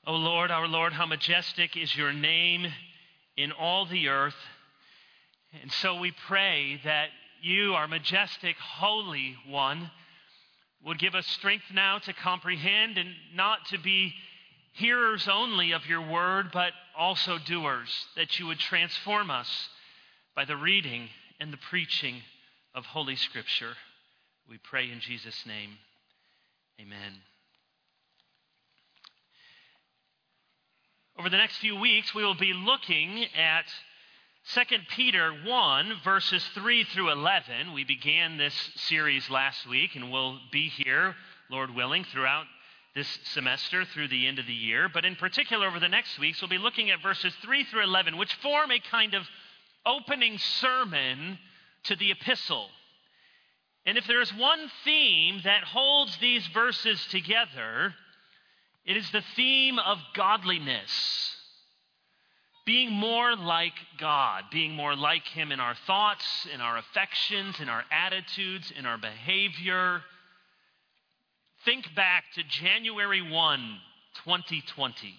O Lord, our Lord, how majestic is your name in all the earth. And so we pray that you, our majestic, holy one, would give us strength now to comprehend and not to be hearers only of your word, but also doers, that you would transform us by the reading and the preaching of Holy Scripture. We pray in Jesus' name. Amen. Over the next few weeks, we will be looking at 2 Peter 1, verses 3 through 11. We began this series last week, and we'll be here, Lord willing, throughout this semester through the end of the year. But in particular, over the next weeks, we'll be looking at verses 3 through 11, which form a kind of opening sermon to the epistle. And if there is one theme that holds these verses together, it is the theme of godliness. Being more like God, being more like Him in our thoughts, in our affections, in our attitudes, in our behavior. Think back to January 1, 2020.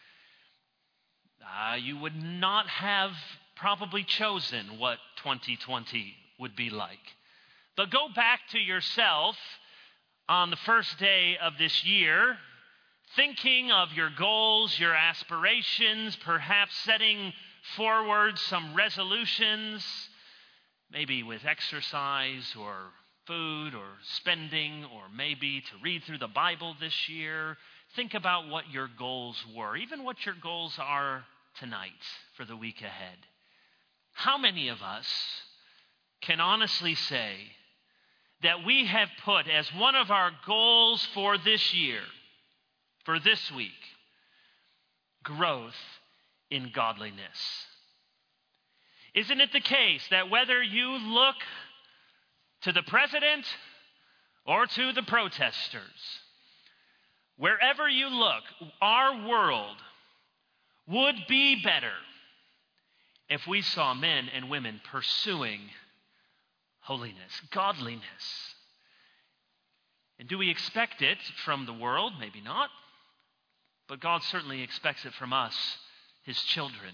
You would not have probably chosen what 2020 would be like. But go back to yourself on the first day of this year, thinking of your goals, your aspirations, perhaps setting forward some resolutions, maybe with exercise or food or spending, or maybe to read through the Bible this year. Think about what your goals were, even what your goals are tonight for the week ahead. How many of us can honestly say that we have put as one of our goals for this year, for this week, growth in godliness? Isn't it the case that whether you look to the president or to the protesters, wherever you look, our world would be better if we saw men and women pursuing holiness, godliness? And do we expect it from the world? Maybe not. But God certainly expects it from us, His children.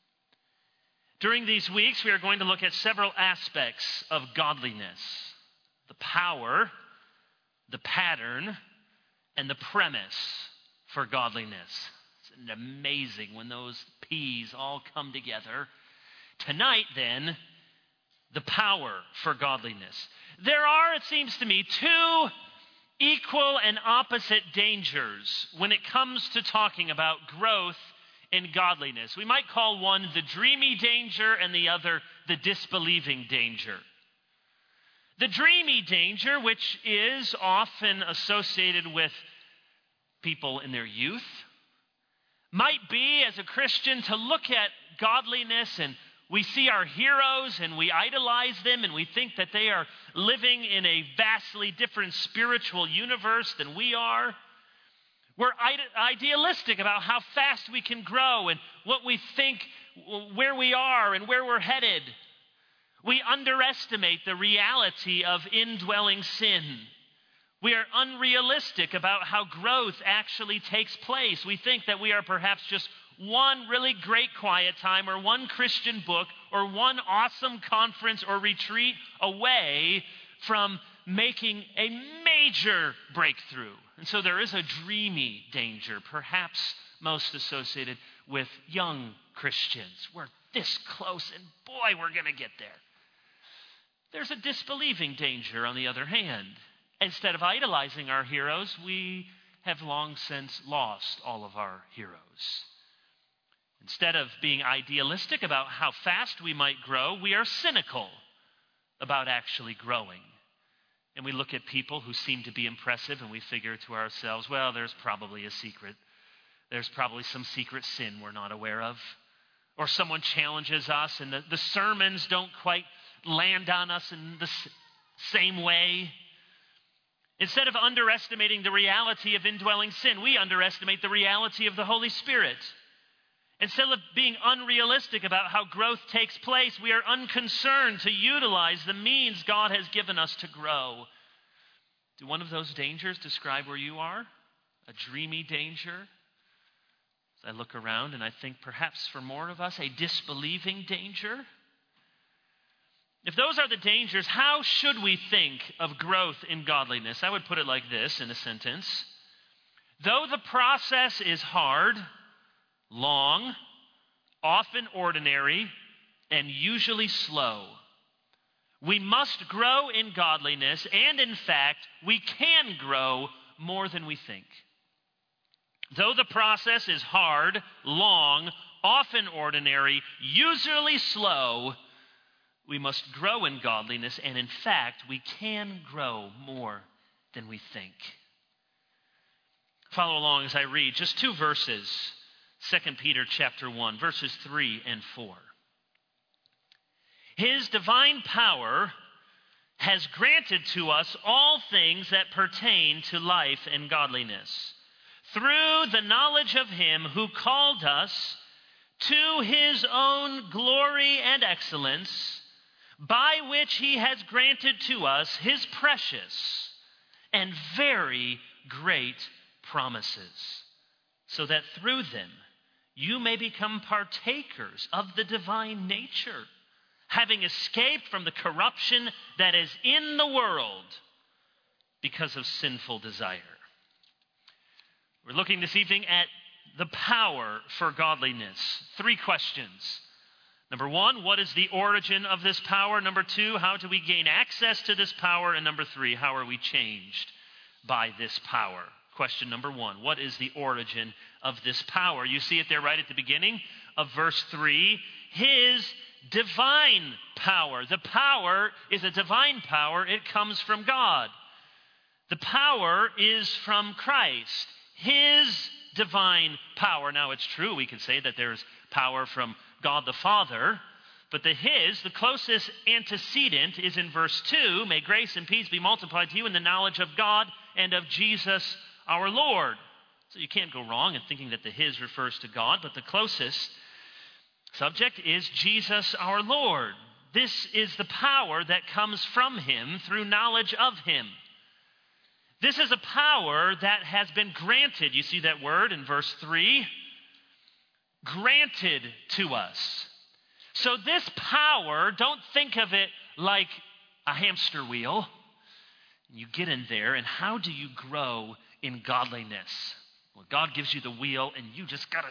During these weeks, we are going to look at several aspects of godliness: the power, the pattern, and the premise for godliness. It's amazing when those P's all come together. Tonight, then, the power for godliness. There are, it seems to me, two equal and opposite dangers when it comes to talking about growth in godliness. We might call one the dreamy danger and the other the disbelieving danger. The dreamy danger, which is often associated with people in their youth, might be, as a Christian, to look at godliness and we see our heroes and we idolize them and we think that they are living in a vastly different spiritual universe than we are. We're idealistic about how fast we can grow and what we think, where we are and where we're headed. We underestimate the reality of indwelling sin. We are unrealistic about how growth actually takes place. We think that we are perhaps just one really great quiet time or one Christian book or one awesome conference or retreat away from making a major breakthrough. And so there is a dreamy danger, perhaps most associated with young Christians. We're this close and boy, we're going to get there. There's a disbelieving danger on the other hand. Instead of idolizing our heroes, we have long since lost all of our heroes. Instead of being idealistic about how fast we might grow, we are cynical about actually growing. And we look at people who seem to be impressive and we figure to ourselves, well, there's probably a secret. There's probably some secret sin we're not aware of. Or someone challenges us and the sermons don't quite land on us in the same way. Instead of underestimating the reality of indwelling sin, we underestimate the reality of the Holy Spirit. Instead of being unrealistic about how growth takes place, we are unconcerned to utilize the means God has given us to grow. Do one of those dangers describe where you are? A dreamy danger? I look around and I think perhaps for more of us, a disbelieving danger. If those are the dangers, how should we think of growth in godliness? I would put it like this in a sentence. Though the process is hard, long, often ordinary, and usually slow, we must grow in godliness, and in fact, we can grow more than we think. Though the process is hard, long, often ordinary, usually slow, we must grow in godliness, and in fact, we can grow more than we think. Follow along as I read just two verses, 2 Peter chapter 1, verses 3 and 4. His divine power has granted to us all things that pertain to life and godliness, through the knowledge of him who called us to his own glory and excellence, by which he has granted to us his precious and very great promises, so that through them you may become partakers of the divine nature, having escaped from the corruption that is in the world because of sinful desire. We're looking this evening at the power for godliness. Three questions. Number one, what is the origin of this power? Number two, how do we gain access to this power? And number three, how are we changed by this power? Question number one, what is the origin of this power? You see it there right at the beginning of verse 3. His divine power. The power is a divine power. It comes from God. The power is from Christ. His divine power. Now it's true, we can say that there's power from God the Father, but the closest antecedent is in verse 2. May grace and peace be multiplied to you in the knowledge of God and of Jesus our Lord. So you can't go wrong in thinking that the his refers to God, but the closest subject is Jesus our Lord. This is the power that comes from him through knowledge of him. This is a power that has been granted. You see that word in verse 3? Granted to us. So this power, don't think of it like a hamster wheel. You get in there, and how do you grow in godliness? Well, God gives you the wheel, and you just got to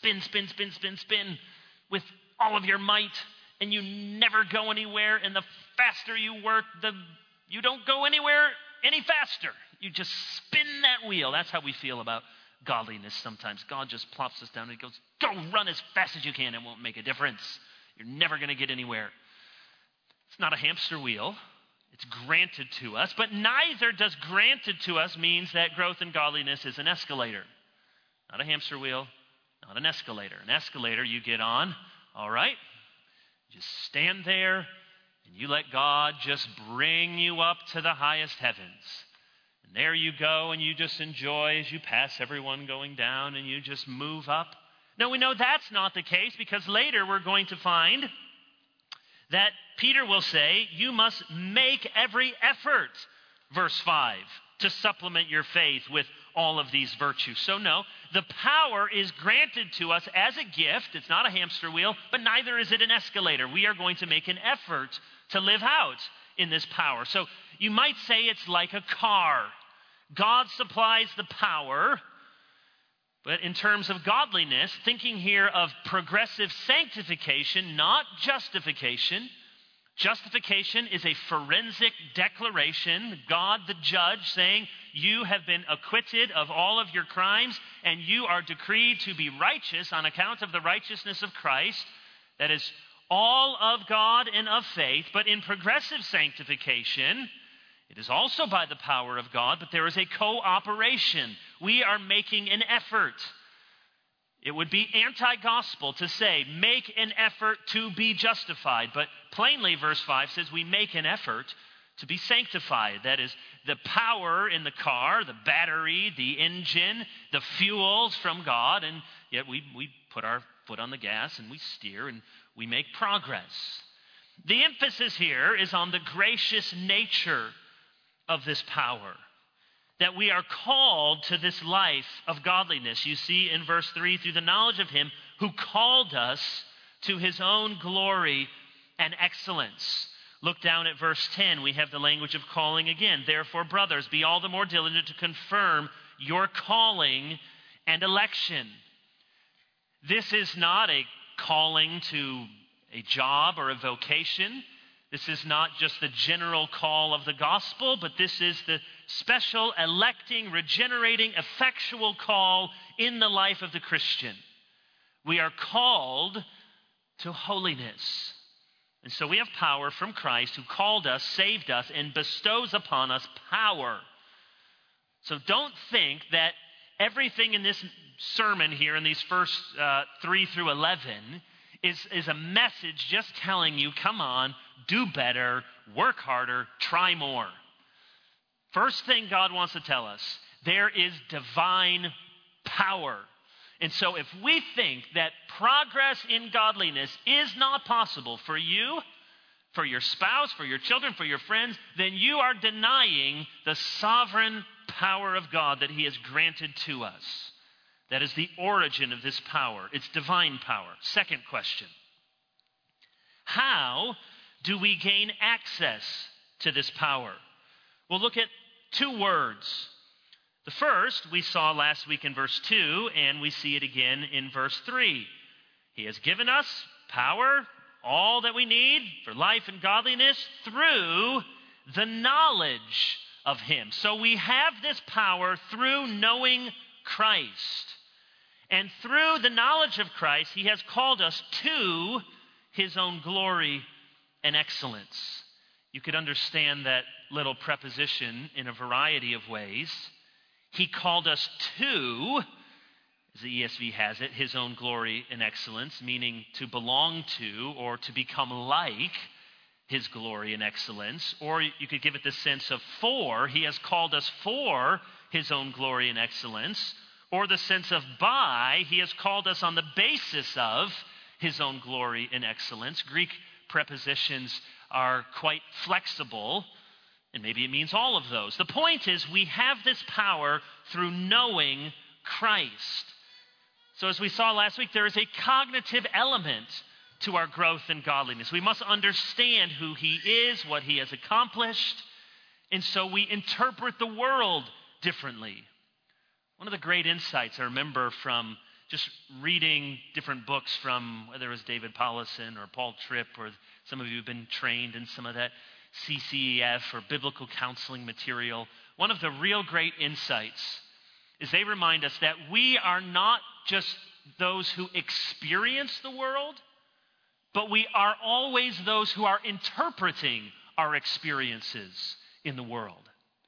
spin with all of your might, and you never go anywhere, and the faster you work, you don't go anywhere any faster. You just spin that wheel. That's how we feel about godliness sometimes. God just plops us down and he goes, go run as fast as you can. It won't make a difference. You're never going to get anywhere. It's not a hamster wheel. It's granted to us, but neither does granted to us means that growth in godliness is an escalator. Not a hamster wheel, not an escalator. An escalator you get on, all right? Just stand there and you let God just bring you up to the highest heavens. And there you go, and you just enjoy as you pass everyone going down, and you just move up. No, we know that's not the case, because later we're going to find that Peter will say, you must make every effort, verse 5, to supplement your faith with all of these virtues. So no, the power is granted to us as a gift. It's not a hamster wheel, but neither is it an escalator. We are going to make an effort to live out in this power. So you might say it's like a car. God supplies the power, but in terms of godliness, thinking here of progressive sanctification, not justification. Justification is a forensic declaration, God the judge saying, you have been acquitted of all of your crimes, and you are decreed to be righteous on account of the righteousness of Christ. That is all of God and of faith. But in progressive sanctification, it is also by the power of God, but there is a cooperation. We are making an effort. It would be anti-gospel to say, make an effort to be justified. But plainly, verse 5 says we make an effort to be sanctified. That is, the power in the car, the battery, the engine, the fuels from God, and yet we put our foot on the gas and we steer and we make progress. The emphasis here is on the gracious nature of this power. that we are called to this life of godliness. You see in verse 3, through the knowledge of him who called us to his own glory and excellence. Look down at verse 10. We have the language of calling again. Therefore, brothers, be all the more diligent to confirm your calling and election. This is not a calling to a job or a vocation. This is not just the general call of the gospel, but this is the special, electing, regenerating, effectual call in the life of the Christian. We are called to holiness. And so we have power from Christ who called us, saved us, and bestows upon us power. So don't think that everything in this sermon here in these first 3 through 11 is a message just telling you, come on, do better, work harder, try more. First thing God wants to tell us, there is divine power. And so if we think that progress in godliness is not possible for you, for your spouse, for your children, for your friends, then you are denying the sovereign power of God that he has granted to us. That is the origin of this power. It's divine power. Second question. How do we gain access to this power? We'll look at 2 words. The first we saw last week in verse 2, and we see it again in verse 3. He has given us power, all that we need for life and godliness through the knowledge of him. So we have this power through knowing Christ. And through the knowledge of Christ, he has called us to his own glory and excellence. You could understand that little preposition in a variety of ways. He called us to, as the ESV has it, his own glory and excellence, meaning to belong to or to become like his glory and excellence. Or you could give it the sense of for, he has called us for his own glory and excellence. Or the sense of by, he has called us on the basis of his own glory and excellence. Greek prepositions are quite flexible, and maybe it means all of those. The point is, we have this power through knowing Christ. So as we saw last week, there is a cognitive element to our growth in godliness. We must understand who he is, what he has accomplished, and so we interpret the world differently. One of the great insights I remember from just reading different books from, whether it was David Powlison or Paul Tripp, or some of you have been trained in some of that CCEF or biblical counseling material, one of the real great insights is they remind us that we are not just those who experience the world, but we are always those who are interpreting our experiences in the world.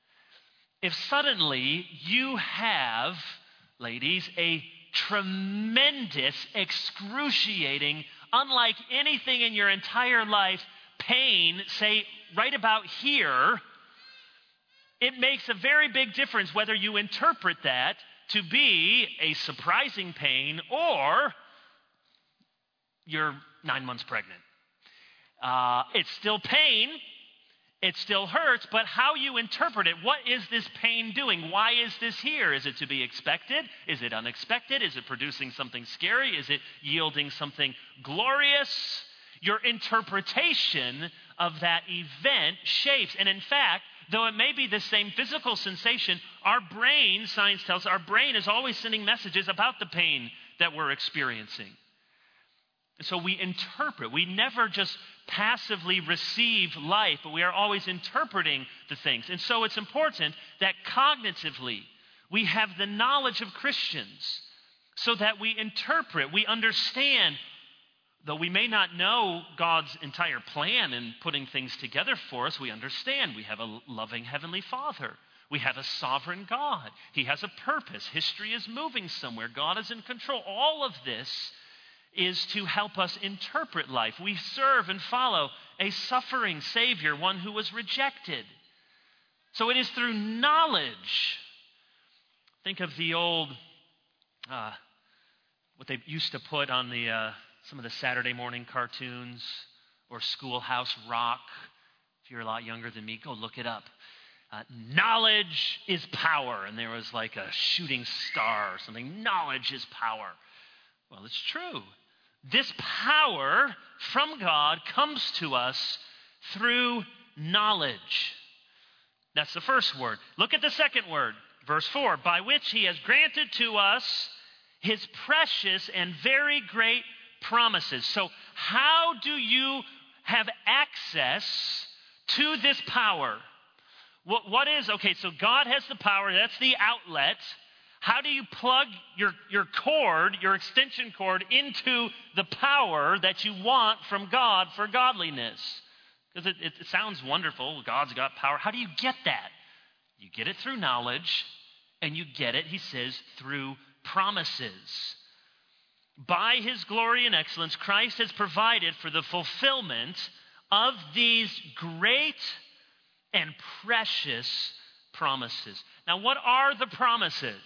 If suddenly you have, ladies, a tremendous, excruciating, unlike anything in your entire life, pain, say right about here, it makes a very big difference whether you interpret that to be a surprising pain or you're 9 months pregnant. It's still pain. It still hurts, but how you interpret it, what is this pain doing? Why is this here? Is it to be expected? Is it unexpected? Is it producing something scary? Is it yielding something glorious? Your interpretation of that event shapes. And in fact, though it may be the same physical sensation, our brain, science tells us, our brain is always sending messages about the pain that we're experiencing. So we interpret. We never just passively receive life, but we are always interpreting the things. And so it's important that cognitively we have the knowledge of Christians so that we interpret, we understand, though we may not know God's entire plan in putting things together for us, we understand we have a loving Heavenly Father. We have a sovereign God. He has a purpose. History is moving somewhere. God is in control. All of this is to help us interpret life. We serve and follow a suffering Savior, one who was rejected. So it is through knowledge. Think of the old, what they used to put on the some of the Saturday morning cartoons, or Schoolhouse Rock. If you're a lot younger than me, go look it up. Knowledge is power. And there was like a shooting star or something. Knowledge is power. Well, it's true. This power from God comes to us through knowledge. That's the first word. Look at the second word, verse 4. By which he has granted to us his precious and very great promises. So how do you have access to this power? What is, okay, so God has the power, that's the outlet. How do you plug your cord, your extension cord, into the power that you want from God for godliness? Because it sounds wonderful, God's got power. How do you get that? You get it through knowledge, and you get it, he says, through promises. By his glory and excellence, Christ has provided for the fulfillment of these great and precious promises. Now, what are the promises?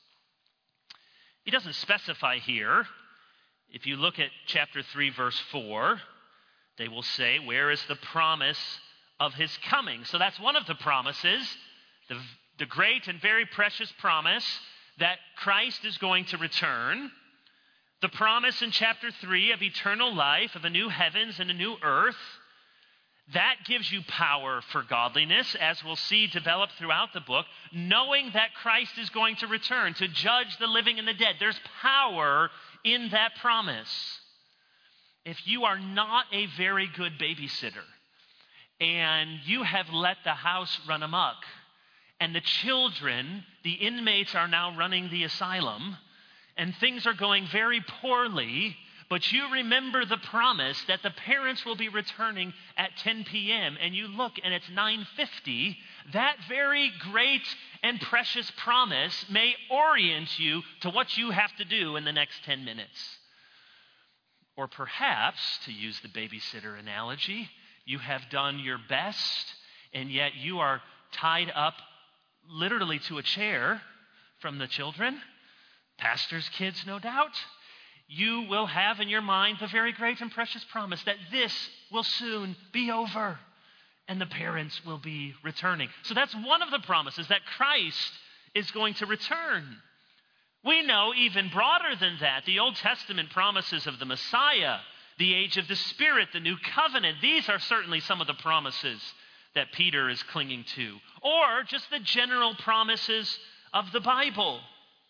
He doesn't specify here. If you look at chapter 3, verse 4, they will say, where is the promise of his coming? So that's one of the promises, the great and very precious promise that Christ is going to return. The promise in chapter 3 of eternal life, of a new heavens and a new earth. That gives you power for godliness, as we'll see develop throughout the book, knowing that Christ is going to return to judge the living and the dead. There's power in that promise. If you are not a very good babysitter, and you have let the house run amok, and the children, the inmates are now running the asylum, and things are going very poorly, but you remember the promise that the parents will be returning at 10 p.m. and you look and it's 9:50, that very great and precious promise may orient you to what you have to do in the next 10 minutes. Or perhaps, to use the babysitter analogy, you have done your best and yet you are tied up literally to a chair from the children. Pastor's kids, no doubt. You will have in your mind the very great and precious promise that this will soon be over and the parents will be returning. So that's one of the promises, that Christ is going to return. We know even broader than that, the Old Testament promises of the Messiah, the age of the Spirit, the new covenant. These are certainly some of the promises that Peter is clinging to. Or just the general promises of the Bible.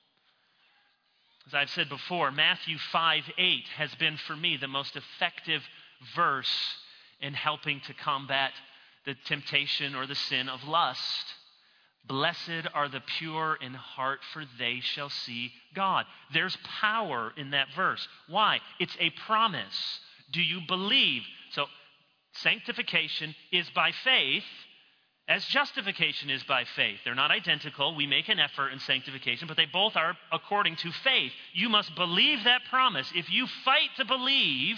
As I've said before, Matthew 5:8 has been for me the most effective verse in helping to combat the temptation or the sin of lust. Blessed are the pure in heart, for they shall see God. There's power in that verse. Why? It's a promise. Do you believe? So sanctification is by faith, as justification is by faith. They're not identical. We make an effort in sanctification, but they both are according to faith. You must believe that promise. If you fight to believe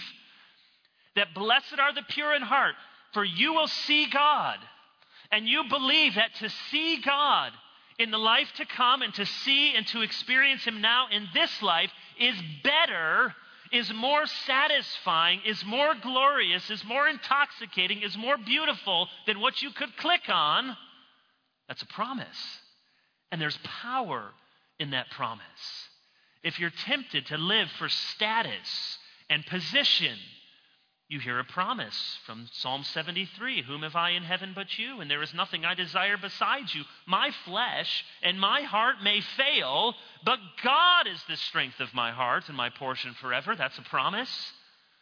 that blessed are the pure in heart, for you will see God, and you believe that to see God in the life to come and to see and to experience him now in this life is better, is more satisfying, is more glorious, is more intoxicating, is more beautiful than what you could click on, that's a promise. And there's power in that promise. If you're tempted to live for status and position, you hear a promise from Psalm 73, whom have I in heaven but you? And there is nothing I desire besides you. My flesh and my heart may fail, but God is the strength of my heart and my portion forever. That's a promise.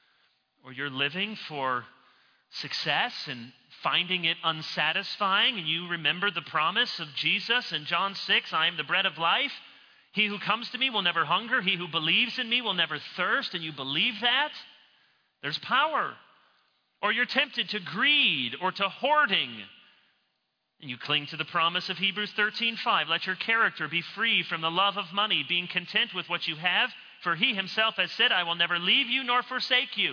Or you're living for success and finding it unsatisfying, and you remember the promise of Jesus in John 6, I am the bread of life. He who comes to me will never hunger. He who believes in me will never thirst. And you believe that? There's power. Or you're tempted to greed or to hoarding. And you cling to the promise of Hebrews 13:5. Let your character be free from the love of money, being content with what you have. For he himself has said, I will never leave you nor forsake you.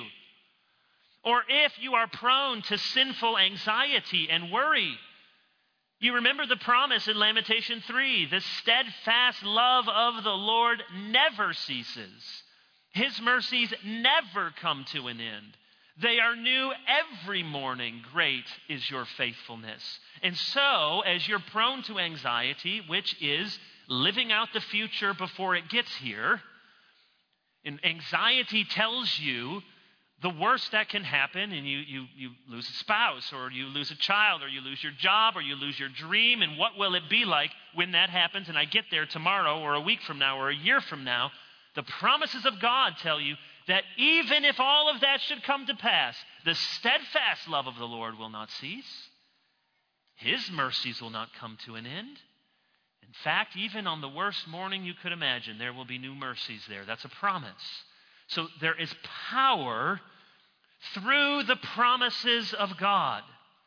Or if you are prone to sinful anxiety and worry, you remember the promise in Lamentation 3. The steadfast love of the Lord never ceases. His mercies never come to an end. They are new every morning. Great is your faithfulness. And so, as you're prone to anxiety, which is living out the future before it gets here, and anxiety tells you the worst that can happen, and you lose a spouse, or you lose a child, or you lose your job, or you lose your dream, and what will it be like when that happens and I get there tomorrow, or a week from now, or a year from now? The promises of God tell you that even if all of that should come to pass, the steadfast love of the Lord will not cease. His mercies will not come to an end. In fact, even on the worst morning you could imagine, there will be new mercies there. That's a promise. So there is power through the promises of God.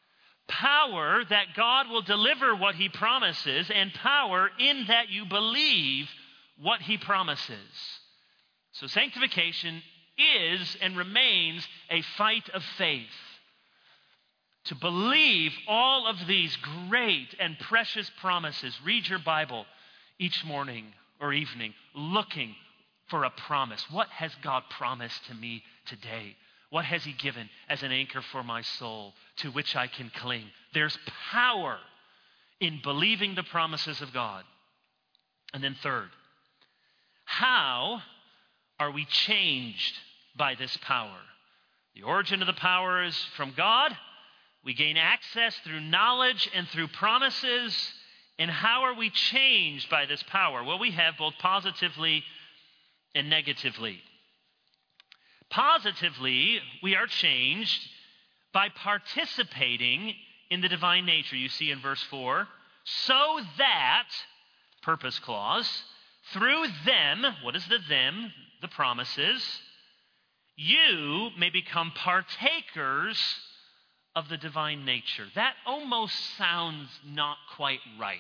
Power that God will deliver what he promises, and power in that you believe what he promises. So sanctification is and remains a fight of faith. To believe all of these great and precious promises. Read your Bible each morning or evening looking for a promise. What has God promised to me today? What has he given as an anchor for my soul to which I can cling? There's power in believing the promises of God. And then third, how are we changed by this power? The origin of the power is from God. We gain access through knowledge and through promises. And how are we changed by this power? Well, we have both positively and negatively. Positively, we are changed by participating in the divine nature. You see in verse 4, so that, purpose clause, through them, what is the them? The promises, you may become partakers of the divine nature. That almost sounds not quite right.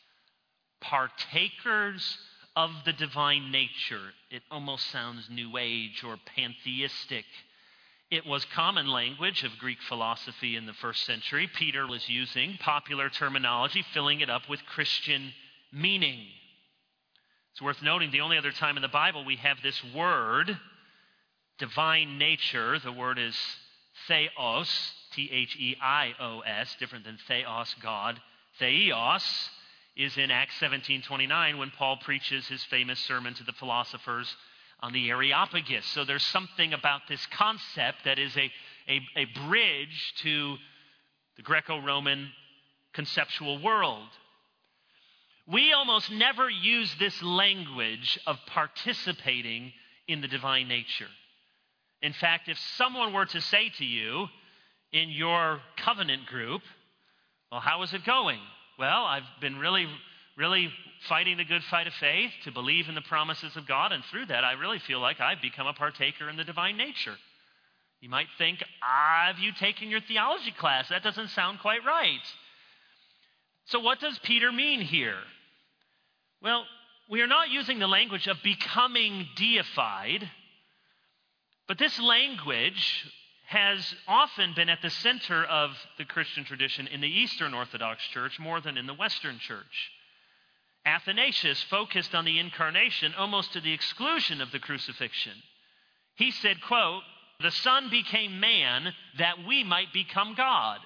Partakers of the divine nature. It almost sounds New Age or pantheistic. It was common language of Greek philosophy in the first century. Peter was using popular terminology, filling it up with Christian meaning. It's worth noting the only other time in the Bible we have this word, divine nature. The word is theos, Theos, different than theos, God. Theos is in Acts 17:29 when Paul preaches his famous sermon to the philosophers on the Areopagus. So there's something about this concept that is a bridge to the Greco-Roman conceptual world. We almost never use this language of participating in the divine nature. In fact, if someone were to say to you in your covenant group, well, how is it going? Well, I've been really fighting the good fight of faith to believe in the promises of God, and through that I really feel like I've become a partaker in the divine nature. You might think, have you taken your theology class? That doesn't sound quite right. So what does Peter mean here? Well, we are not using the language of becoming deified, but this language has often been at the center of the Christian tradition in the Eastern Orthodox Church more than in the Western Church. Athanasius focused on the incarnation almost to the exclusion of the crucifixion. He said, quote, "The Son became man that we might become God."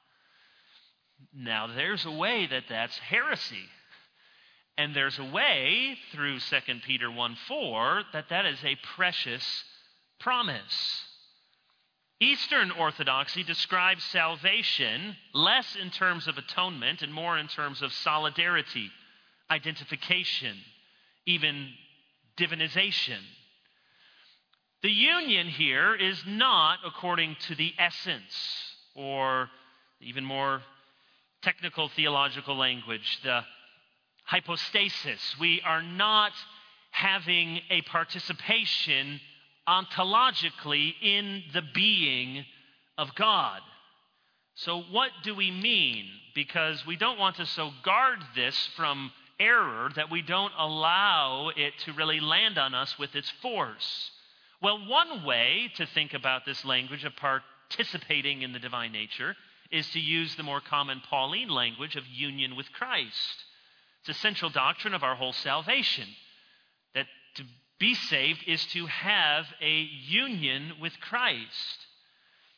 Now, there's a way that that's heresy. And there's a way through 2 Peter 1:4 that is a precious promise. Eastern Orthodoxy describes salvation less in terms of atonement and more in terms of solidarity, identification, even divinization. The union here is not according to the essence, or even more technical theological language, the hypostasis. We are not having a participation ontologically in the being of God. So what do we mean? Because we don't want to so guard this from error that we don't allow it to really land on us with its force. Well, one way to think about this language of participating in the divine nature is to use the more common Pauline language of union with Christ. It's a central doctrine of our whole salvation, that to be saved is to have a union with Christ.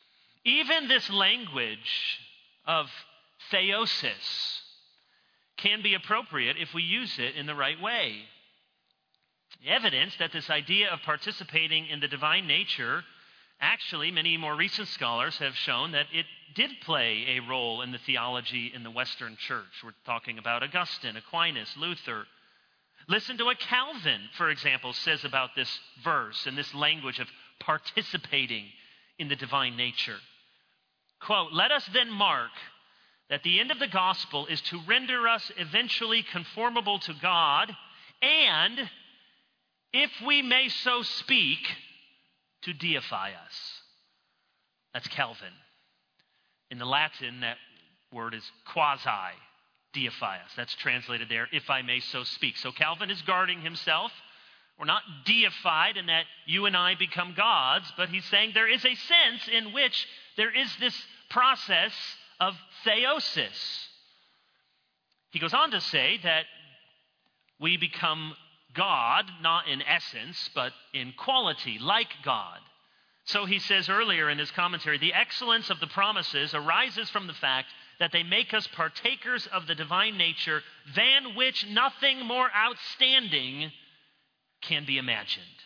Even this language of theosis can be appropriate if we use it in the right way. Evidence that this idea of participating in the divine nature, actually, many more recent scholars have shown that it did play a role in the theology in the Western church. We're talking about Augustine, Aquinas, Luther. Listen to what Calvin, for example, says about this verse and this language of participating in the divine nature. Quote, "Let us then mark that the end of the gospel is to render us eventually conformable to God and, if we may so speak, to deify us." That's Calvin. In the Latin, that word is quasi-deify us. That's translated there, if I may so speak. So Calvin is guarding himself. We're not deified in that you and I become gods, but he's saying there is a sense in which there is this process of theosis. He goes on to say that we become God, not in essence, but in quality, like God. So he says earlier in his commentary, the excellence of the promises arises from the fact that they make us partakers of the divine nature than which nothing more outstanding can be imagined.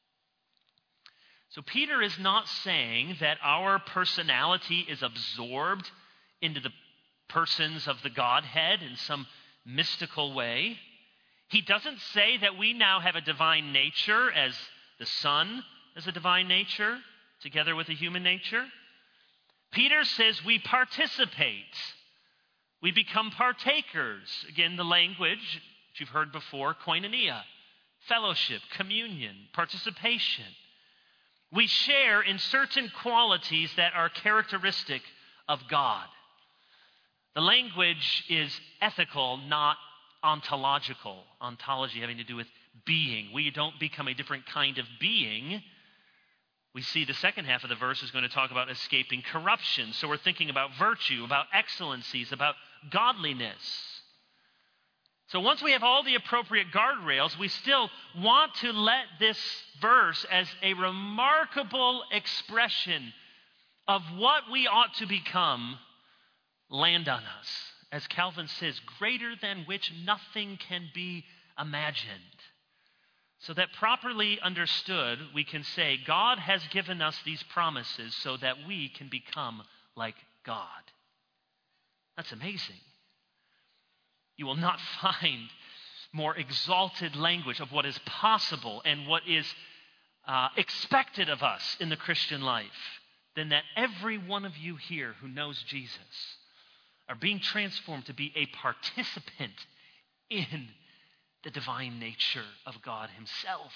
So Peter is not saying that our personality is absorbed into the persons of the Godhead in some mystical way. He doesn't say that we now have a divine nature as the Son has a divine nature together with a human nature. Peter says we participate. We become partakers. Again, the language that you've heard before, koinonia. Fellowship, communion, participation. We share in certain qualities that are characteristic of God. The language is ethical, not ontological. Ontology having to do with being. We don't become a different kind of being. We see the second half of the verse is going to talk about escaping corruption. So we're thinking about virtue, about excellencies, about godliness. So once we have all the appropriate guardrails, we still want to let this verse as a remarkable expression of what we ought to become land on us. As Calvin says, greater than which nothing can be imagined. So that properly understood, we can say God has given us these promises so that we can become like God. That's amazing. You will not find more exalted language of what is possible and what is expected of us in the Christian life than that every one of you here who knows Jesus are being transformed to be a participant in the divine nature of God himself.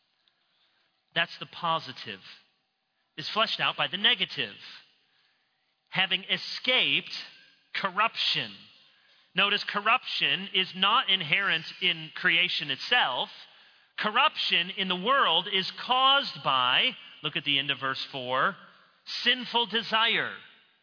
That's the positive. Is fleshed out by the negative. Having escaped corruption. Notice corruption is not inherent in creation itself. Corruption in the world is caused by, look at the end of verse 4, sinful desire.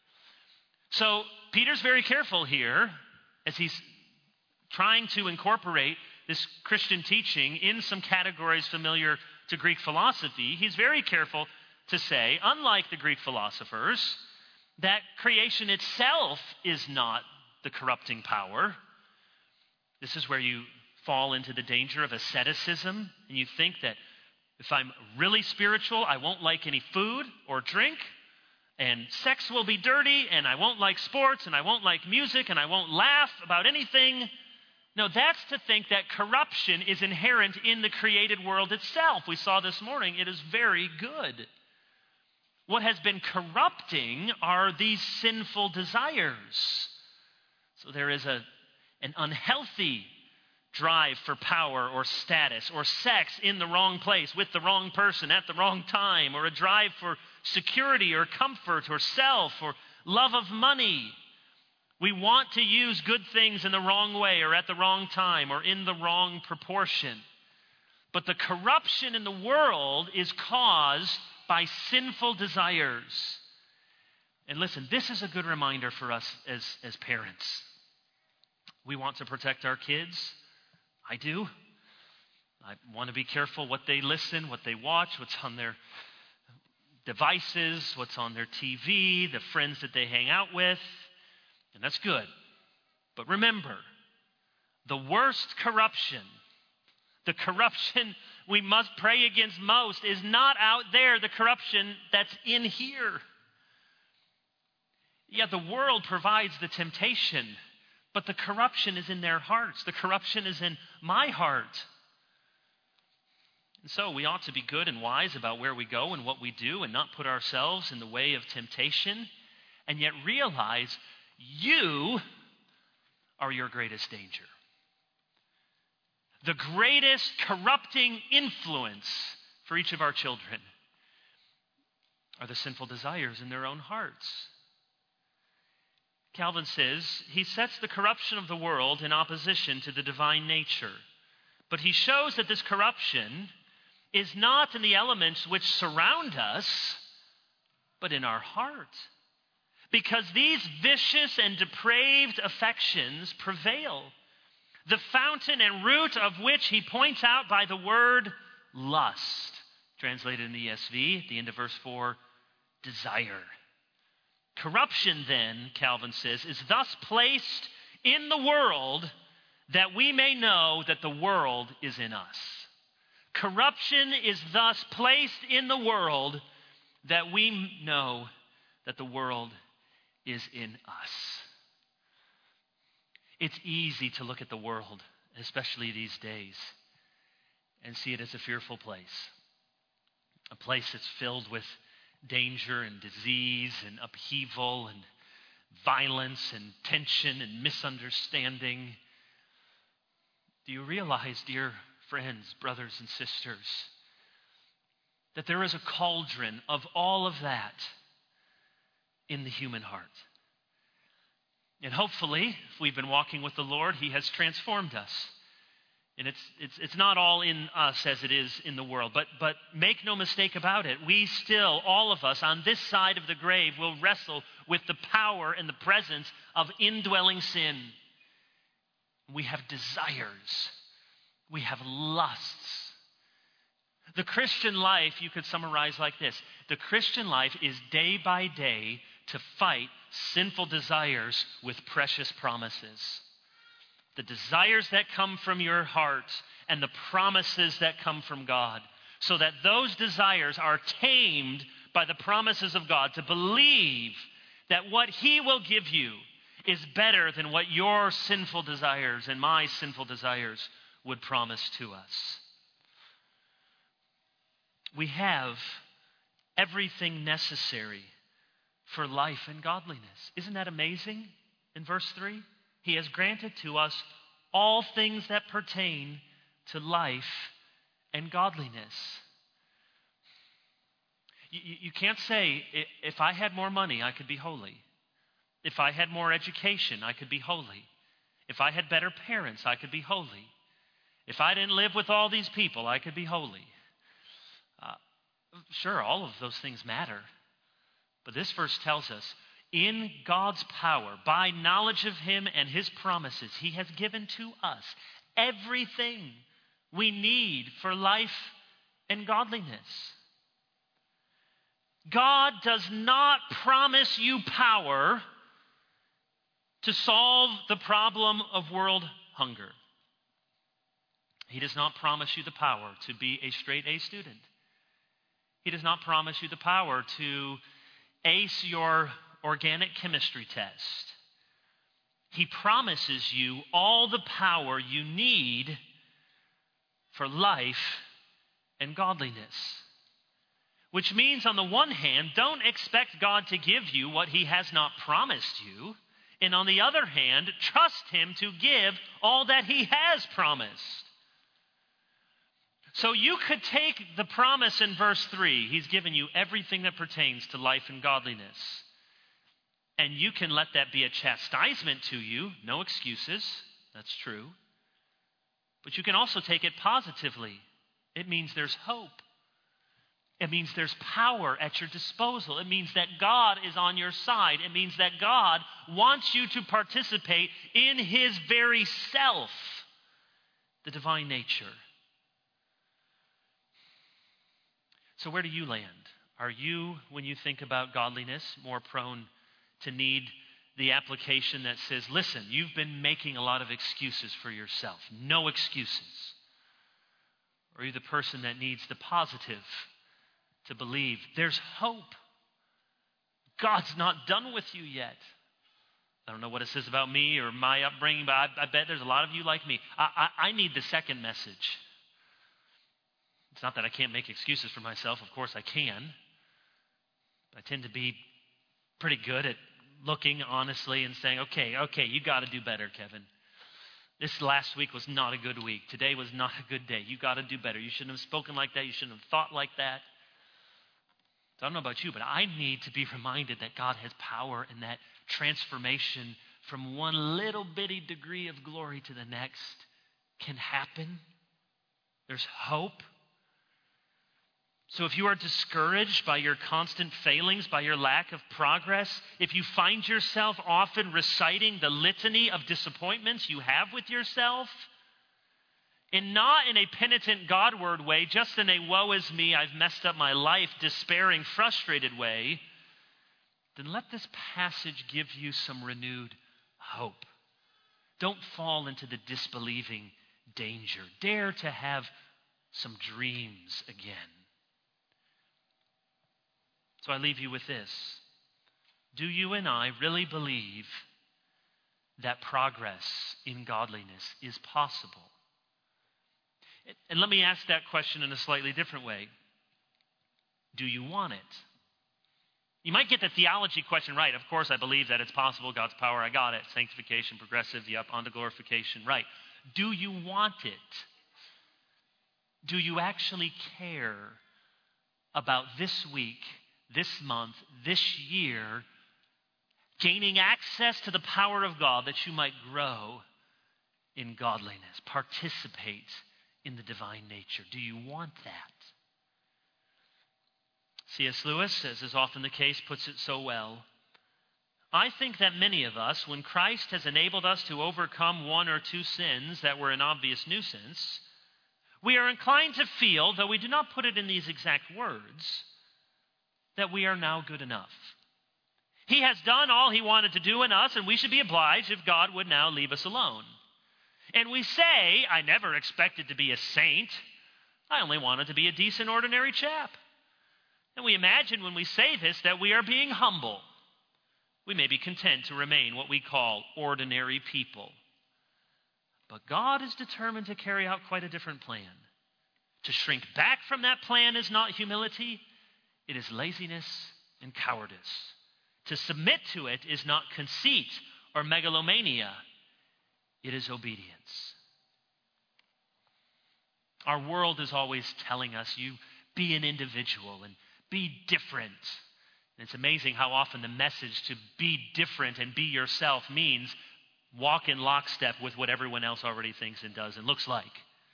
So Peter's very careful here as he's trying to incorporate this Christian teaching in some categories familiar to Greek philosophy. He's very careful to say, unlike the Greek philosophers, that creation itself is not the corrupting power. This is where you fall into the danger of asceticism, and you think that if I'm really spiritual, I won't like any food or drink, and sex will be dirty, and I won't like sports, and I won't like music, and I won't laugh about anything. No, that's to think that corruption is inherent in the created world itself. We saw this morning, it is very good. What has been corrupting are these sinful desires. So there is an unhealthy drive for power or status or sex in the wrong place with the wrong person at the wrong time, or a drive for security or comfort or self or love of money. We want to use good things in the wrong way or at the wrong time or in the wrong proportion. But the corruption in the world is caused by sinful desires. And listen, this is a good reminder for us as parents. We want to protect our kids. I do. I want to be careful what they listen, what they watch, what's on their devices, what's on their TV, the friends that they hang out with, and that's good. But remember, the worst corruption, the corruption we must pray against most, is not out there, the corruption that's in here. Yeah, the world provides the temptation, but the corruption is in their hearts. The corruption is in my heart. And so we ought to be good and wise about where we go and what we do and not put ourselves in the way of temptation, and yet realize you are your greatest danger. The greatest corrupting influence for each of our children are the sinful desires in their own hearts. Calvin says he sets the corruption of the world in opposition to the divine nature, but he shows that this corruption is not in the elements which surround us, but in our heart. Because these vicious and depraved affections prevail, the fountain and root of which he points out by the word lust, translated in the ESV at the end of verse 4, desire. Corruption then, Calvin says, is thus placed in the world that we may know that the world is in us. Corruption is thus placed in the world that we know that the world is in us. It's easy to look at the world, especially these days, and see it as a fearful place. A place that's filled with danger and disease and upheaval and violence and tension and misunderstanding. Do you realize, dear friends, brothers and sisters, that there is a cauldron of all of that in the human heart? And hopefully, if we've been walking with the Lord, He has transformed us. And it's not all in us as it is in the world. But make no mistake about it, we still, all of us on this side of the grave, will wrestle with the power and the presence of indwelling sin. We have desires. We have lusts. The Christian life, you could summarize like this. The Christian life is day by day to fight sinful desires with precious promises. The desires that come from your heart and the promises that come from God, so that those desires are tamed by the promises of God, to believe that what He will give you is better than what your sinful desires and my sinful desires would promise to us. We have everything necessary for life and godliness. Isn't that amazing? In verse 3, He has granted to us all things that pertain to life and godliness. You can't say, if I had more money, I could be holy. If I had more education, I could be holy. If I had better parents, I could be holy. If I didn't live with all these people, I could be holy. Sure, all of those things matter. But this verse tells us, in God's power, by knowledge of Him and His promises, He has given to us everything we need for life and godliness. God does not promise you power to solve the problem of world hunger. He does not promise you the power to be a straight A student. He does not promise you the power to ace your organic chemistry test. He promises you all the power you need for life and godliness. Which means, on the one hand, don't expect God to give you what He has not promised you. And on the other hand, trust Him to give all that He has promised. So you could take the promise in verse 3, He's given you everything that pertains to life and godliness. And you can let that be a chastisement to you, no excuses, that's true. But you can also take it positively. It means there's hope. It means there's power at your disposal. It means that God is on your side. It means that God wants you to participate in His very self, the divine nature. So where do you land Are you, when you think about godliness, more prone to need the application that says, listen, you've been making a lot of excuses for yourself. No excuses. Or are you the person that needs the positive to believe there's hope? God's not done with you yet. I don't know what it says about me or my upbringing, but I bet there's a lot of you like me. I need the second message. It's not that I can't make excuses for myself. Of course I can. But I tend to be pretty good at looking honestly and saying, okay, you got to do better, Kevin. This last week was not a good week. Today was not a good day. You got to do better. You shouldn't have spoken like that. You shouldn't have thought like that. So I don't know about you, but I need to be reminded that God has power and that transformation from one little bitty degree of glory to the next can happen. There's hope. So if you are discouraged by your constant failings, by your lack of progress, if you find yourself often reciting the litany of disappointments you have with yourself, and not in a penitent Godward way, just in a woe is me, I've messed up my life, despairing, frustrated way, then let this passage give you some renewed hope. Don't fall into the disbelieving danger. Dare to have some dreams again. So I leave you with this. Do you and I really believe that progress in godliness is possible? And let me ask that question in a slightly different way. Do you want it? You might get the theology question right. Of course, I believe that it's possible. God's power, I got it. Sanctification, progressive, yep, onto glorification, right. Do you want it? Do you actually care about this week, this month, this year, gaining access to the power of God that you might grow in godliness, participate in the divine nature? Do you want that? C.S. Lewis, as is often the case, puts it so well. I think that many of us, when Christ has enabled us to overcome one or two sins that were an obvious nuisance, we are inclined to feel, though we do not put it in these exact words, that we are now good enough. He has done all he wanted to do in us, and we should be obliged if God would now leave us alone. And we say, I never expected to be a saint. I only wanted to be a decent, ordinary chap. And we imagine when we say this that we are being humble. We may be content to remain what we call ordinary people. But God is determined to carry out quite a different plan. To shrink back from that plan is not humility, it is laziness and cowardice. To submit to it is not conceit or megalomania, it is obedience. Our world is always telling us, you be an individual and be different. And it's amazing how often the message to be different and be yourself means walk in lockstep with what everyone else already thinks and does and looks like.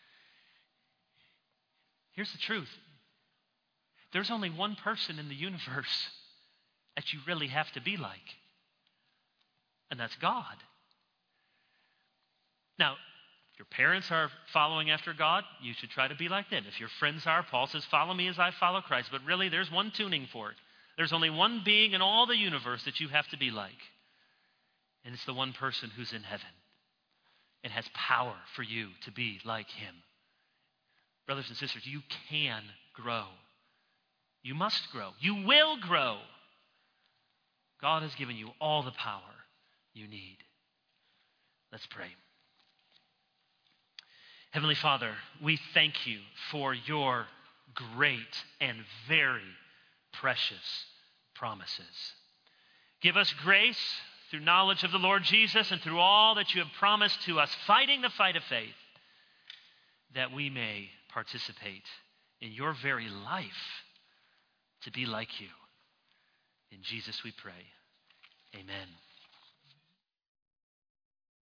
Here's the truth. There's only one person in the universe that you really have to be like, and that's God. Now, if your parents are following after God, you should try to be like them. If your friends are, Paul says, follow me as I follow Christ. But really, there's one tuning for it. There's only one being in all the universe that you have to be like. And it's the one person who's in heaven and has power for you to be like him. Brothers and sisters, you can grow. You must grow. You will grow. God has given you all the power you need. Let's pray. Heavenly Father, we thank you for your great and very precious promises. Give us grace through knowledge of the Lord Jesus and through all that you have promised to us, fighting the fight of faith, that we may participate in your very life to be like you. In Jesus we pray. Amen.